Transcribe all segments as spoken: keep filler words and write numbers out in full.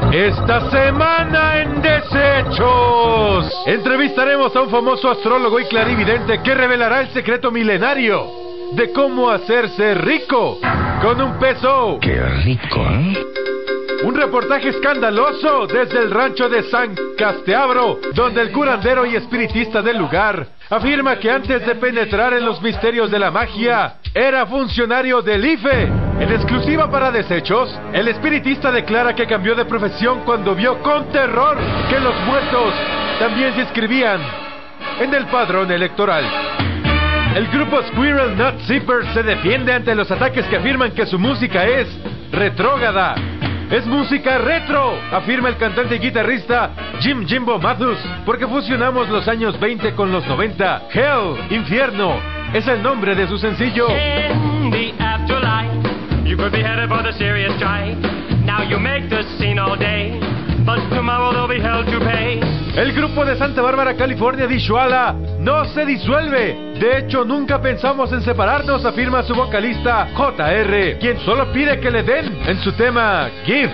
Esta semana en Desechos entrevistaremos a un famoso astrólogo y clarividente que revelará el secreto milenario de cómo hacerse rico con un peso. ¡Qué rico, eh! Un reportaje escandaloso desde el rancho de San Casteabro, donde el curandero y espiritista del lugar afirma que antes de penetrar en los misterios de la magia, era funcionario del I F E. En exclusiva para Desechos, el espiritista declara que cambió de profesión cuando vio con terror que los muertos también se inscribían en el padrón electoral. El grupo Squirrel Nut Zipper se defiende ante los ataques que afirman que su música es retrógrada. Es música retro, afirma el cantante y guitarrista Jim Jimbo Mathus, porque fusionamos los años veinte con los noventa. Hell, Infierno, es el nombre de su sencillo. In the afterlife, you could be headed for the serious strike. Now you make the scene all day, but tomorrow there'll be hell to pay. El grupo de Santa Bárbara, California, Dishuala, no se disuelve. De hecho, nunca pensamos en separarnos, afirma su vocalista J R, quien solo pide que le den en su tema Give.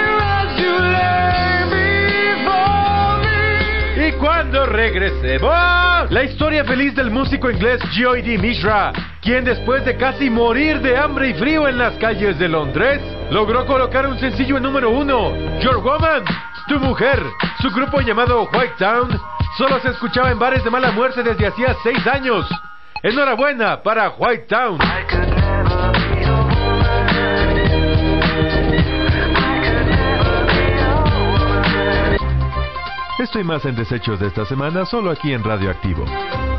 Y cuando regresemos, la historia feliz del músico inglés Geoffrey Mishra, quien después de casi morir de hambre y frío en las calles de Londres, logró colocar un sencillo en número uno, Your Woman, Tu Mujer. Su grupo llamado White Town solo se escuchaba en bares de mala muerte desde hacía seis años. Enhorabuena para White Town. Estoy más en Desechos de esta semana, solo aquí en Radioactivo.